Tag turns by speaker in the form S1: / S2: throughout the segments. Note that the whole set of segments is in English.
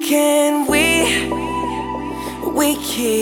S1: Can we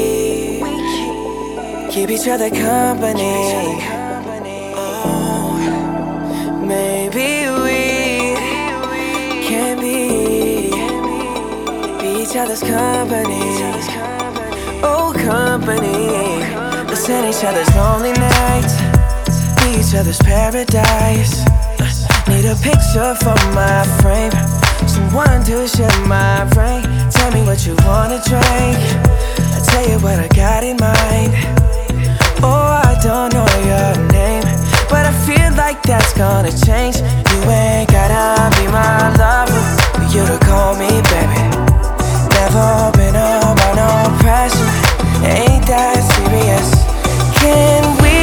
S1: keep each other company? Oh, maybe we can be each other's company. Oh, company. Listen each other's lonely nights, be each other's paradise. Need a picture for my frame, someone to share my brain. Tell me what you wanna drink, I'll tell you what I got in mind. Oh, I don't know your name, but I feel like that's gonna change. You ain't gotta be my lover for you to call me baby. Never been about no pressure, ain't that serious. Can we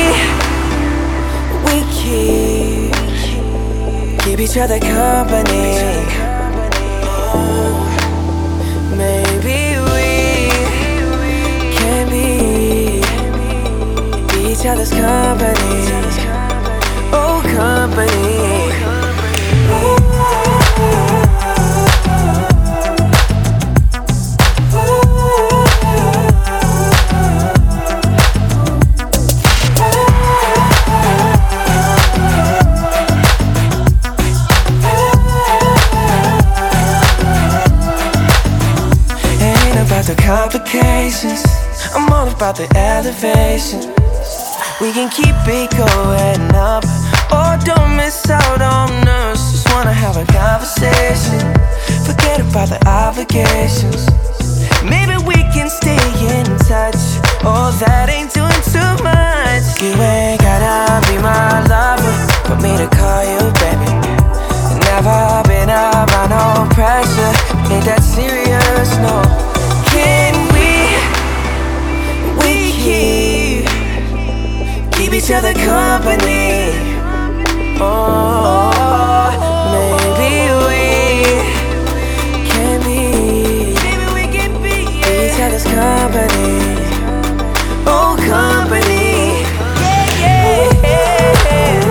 S1: keep each other company? Oh, maybe we can be each other's company. Oh, company. The complications, I'm all about the elevation. We can keep it going up, or don't miss out on us. Just wanna have a conversation, forget about the obligations. Maybe we can stay in touch, oh that ain't doing too much. You ain't gotta be my lover for me to call you baby. Never been about no pressure, ain't that serious, no. Can we keep each other company? Oh, maybe we can be each other's company. Oh, company. Yeah, yeah.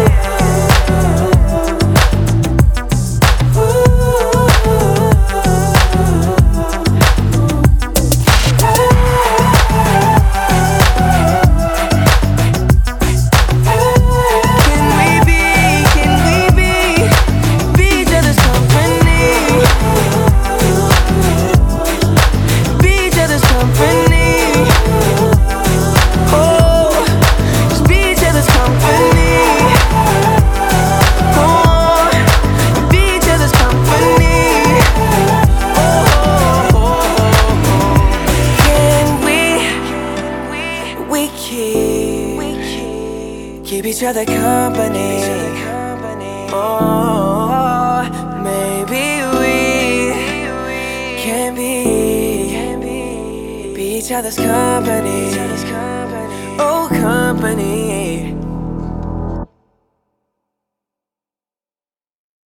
S1: Keep each other company. Oh, maybe we can be each other's company. Oh, company.